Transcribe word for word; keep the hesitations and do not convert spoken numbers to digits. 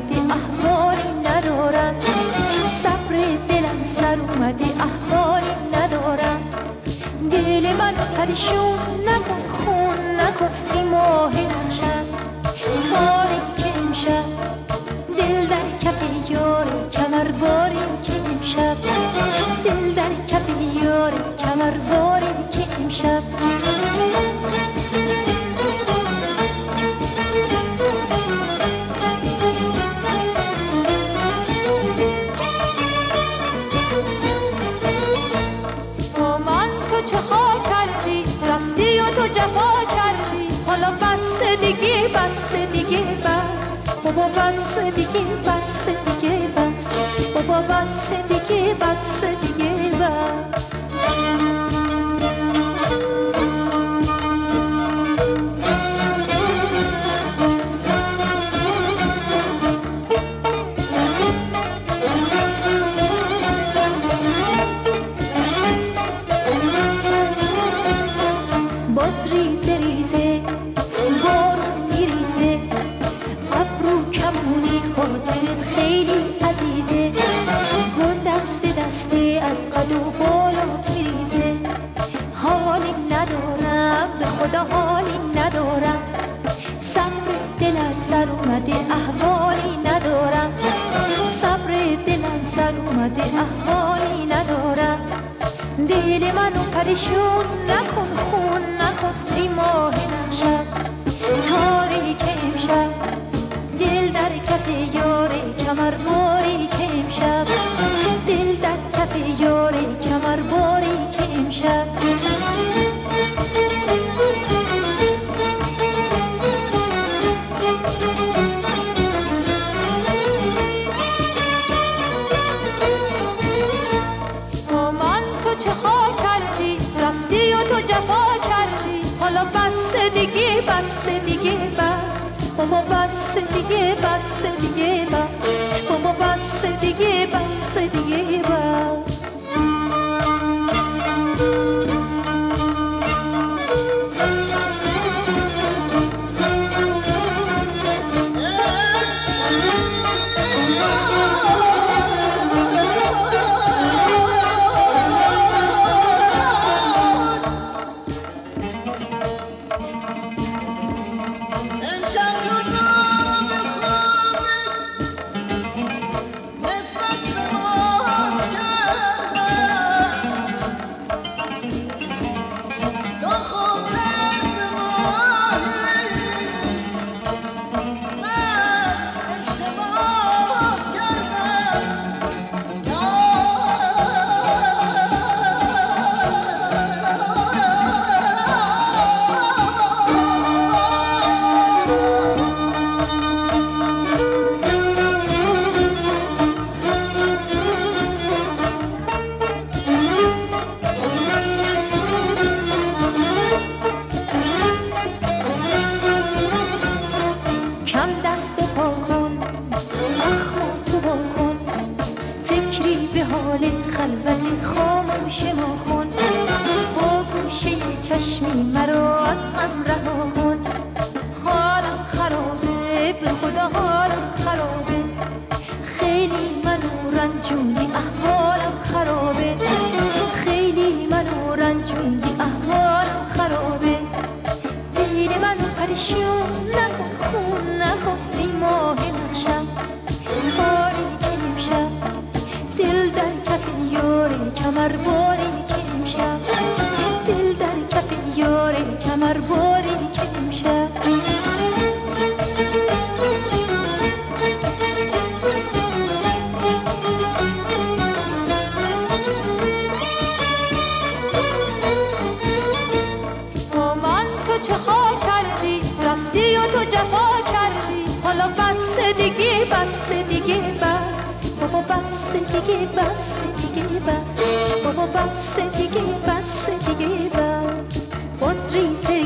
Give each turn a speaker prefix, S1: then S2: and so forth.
S1: اومده احوالی ندارم، صبر دلم سر اومده احوالی ندارم. دل منو پریشون نکن، خون نکن این ماه نقشم تاریک امشب. دل در کف یار کمر باری که امشب، دل در کف یار کمر باری که امشب. تو جفا کردی حالا بس دیگه، بس دیگه بس بابا، بس دیگه، بس دیگه بس بابا، بس دیگه، بس دیگه بس. باز ریزه ریزه بارون میریزه، ابرو کمونی خاطرت خیلی عزیزه. گل دست دسته از قد و بالات میریزه. حالی ندارم به خدا حالی ندارم، صبر دلم سر اومده احوالی ندارم، صبر دلم سر اومده احوالی ندارم. دل منو پریشون نکن، خون نکن این ماه نقشب تاریک امشب. دل در کف یار کمر باری که امشب، دل در کف یار کمر باری که امشب. رفتی و تو جفا کردی حالا بس دیگه، بس دیگه بس بابا، بس دیگه، بس دیگه بس بابا، بس دیگه، بس دیگه بس. خلوت خاموش ما کن، با گوشه چشمی مرا از غم رها کن. حالم خرابه به خدا حالم خرابه، خیلی منو رنجوندی احوالم خرابه، خیلی منو رنجوندی احوالم خرابه. دل منو پریشون نکن، خون نکن این ماه نقشم تاریک امشب. دل در کف یار کمر باری که امشب، دل در کف یار کمر باری که امشب. با من تو چه ها کردی، رفتی و تو جفا کردی حالا بس دیگه، بس دیگه بس بابا، بس دیگه، بس دیگه بس بابا، بس دیگه، بس دیگه بس. باز ریزه